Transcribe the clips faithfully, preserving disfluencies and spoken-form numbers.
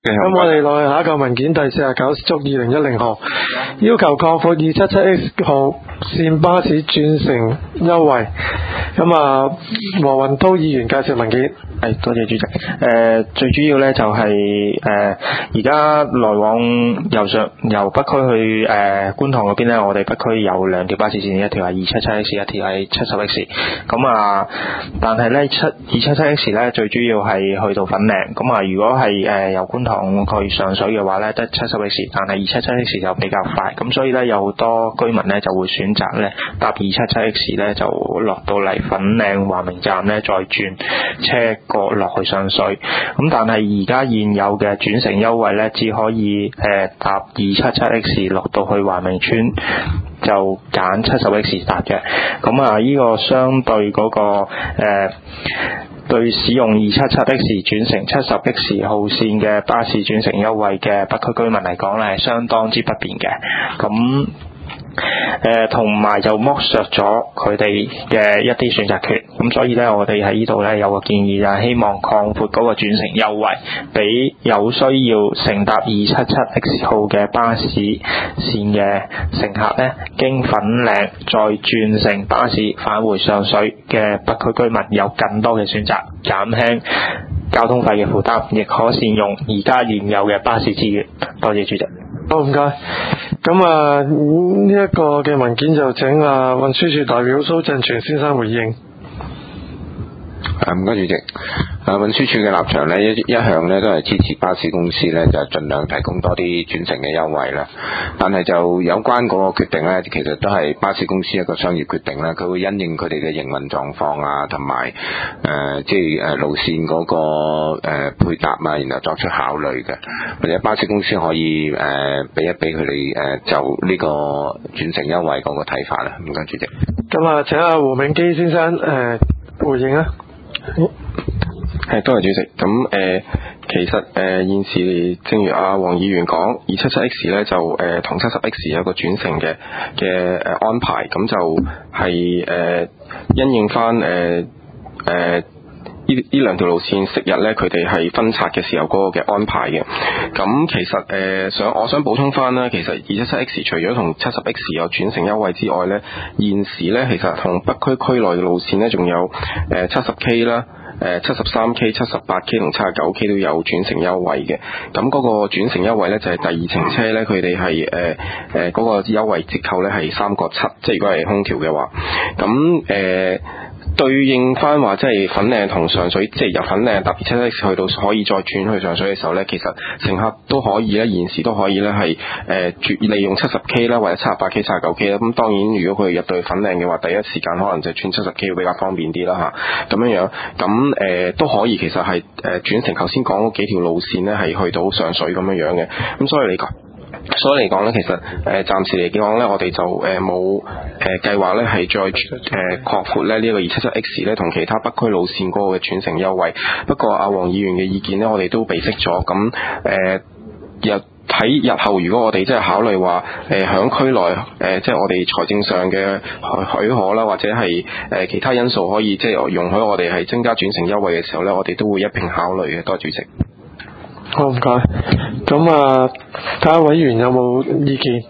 咁我哋落去下一個文件第四十九足二零一零號，要求擴闊二七七 X 號線巴士轉乘優惠。咁啊，黃雲濤議員介紹文件。 係，多謝主席。誒、呃，最主要咧就係、是、誒，而、呃、家來往由上由北區去誒、呃、觀塘嗰邊咧，我哋北區有兩條巴士線，一條係二七七 X， 一條係七十 X。咁啊，但係咧七二七七 X 咧最主要係去到粉嶺。咁啊，如果係誒、呃、由觀塘去上水嘅話咧，得七十 X， 但係二七七 X 就比較快。咁所以咧有好多居民咧就會選擇咧搭二七七 X 咧就落到嚟粉嶺華明站咧再轉車過落去上水，咁但係而家現有嘅轉乘優惠咧，只可以誒、呃、搭二七七 X 落到去華明村，就揀七十 X 搭嘅。咁啊，呢個相對嗰、那個誒、呃、對使用二七七 X 轉乘七十 X 號線嘅巴士轉乘優惠嘅北區居民嚟講咧，係相當之不便嘅。咁誒同埋就剝削咗佢哋嘅一啲選擇權，咁所以咧我哋喺呢度咧有個建議就係希望擴闊嗰個轉乘優惠，俾有需要乘搭二七七 X 號嘅巴士線嘅乘客咧，經粉嶺再轉乘巴士返回上水嘅北區居民有更多嘅選擇，減輕交通費嘅負擔，亦可善用而家現有嘅巴士資源。多謝主席。 好，唔該。咁啊，呢一個嘅文件就請啊運輸署代表蘇振全先生回應。 啊，唔該主席。啊，運輸署嘅立場咧，一一向咧都係支持巴士公司咧，就盡量提供多啲轉乘嘅優惠啦。但係就有關嗰個決定咧，其實都係巴士公司一個商業決定啦。佢會因應佢哋嘅營運狀況啊，同埋誒即係誒路線嗰、那個誒、呃、配搭啊，然後作出考慮嘅。或者巴士公司可以誒俾、呃、一俾佢哋誒就呢個轉乘優惠嗰個睇法啦。唔該主席。 咁啊，請阿胡銘基先生誒、呃、回應啊。 係，多謝主席。咁誒、呃，其實誒、呃、現時正如阿黃議員講，二七七 X 咧就誒同七十 X 有一個轉乘嘅嘅誒安排，咁就係、是、誒、呃、因應翻誒誒呢呢兩條路線昔日咧佢哋係分拆嘅時候嗰個嘅安排嘅。咁其實誒、呃、想我想補充翻啦，其實二七七 X 除咗同七十 X 有轉乘優惠之外咧，現時咧其實同北區區內嘅路線咧仲有誒七十 K 啦。誒七十三 K、七十八 K 同七十九 K 都有轉乘優惠嘅，咁嗰個轉乘優惠咧就係第二程車咧，佢哋係誒誒嗰個優惠折扣咧係三個七，即係如果係空調嘅話，咁誒。呃對應翻話即係粉嶺同上水，即係由粉嶺搭二七七 X 去到可以再轉去上水嘅時候呢，其實乘客都可以咧，現時都可以咧係誒利用七十 K 啦，或者七十八 K、七十九 K 啦。咁當然如果佢入到去粉嶺嘅話，第一時間可能就轉七十 K 會比較方便啲啦嚇。咁樣樣咁誒都可以，其實係誒轉乘頭先講嗰幾條路線呢，係去到上水咁樣樣嘅。咁所以你講。所以嚟講咧，其實誒、呃、暫時嚟講咧，我哋就誒冇誒計劃咧係再誒擴闊咧呢一個二七七 X 咧同其他北區路線嗰個嘅轉乘優惠。不過阿黃議員嘅意見咧，我哋都備悉咗。咁誒日喺日後，如果我哋即係考慮話誒響區內誒、呃、即係我哋財政上嘅許可啦，或者係誒、呃、其他因素可以即係容許我哋係增加轉乘優惠嘅時候咧，我哋都會一併考慮嘅。多謝主席。 好，唔該。咁啊，睇下委員有冇意見。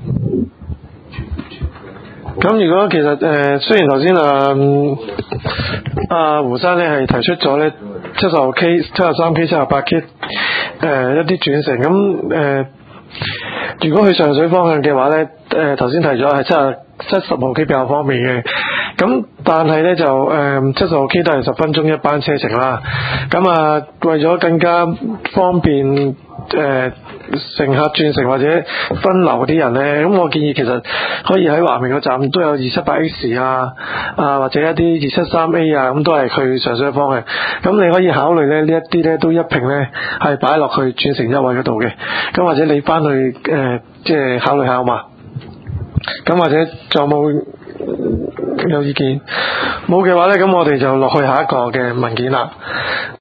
咁如果其實誒、呃，雖然頭先啊啊胡生咧係提出咗咧七十六 K、七十三 K、七十八 K 誒、呃、一啲轉乘，咁誒、呃，如果去上水方向嘅話咧，誒頭先提咗係七十七十號 K 比較方便嘅。咁但係咧就誒七十號 K 都係十分鐘一班車程啦。咁啊為咗更加方便誒、呃、乘客轉乘或者分流啲人咧，咁我建議其實可以喺華明個站都有二七八 X 啊啊或者一啲二七三 A 啊，咁都係去上水方向。咁你可以考慮咧呢一啲咧都一併咧係擺落去轉乘優惠嗰度嘅。咁或者你翻去誒、呃、即係考慮下好嘛？咁或者仲有冇有意見？冇嘅話咧，咁我哋就落去下一個嘅文件啦。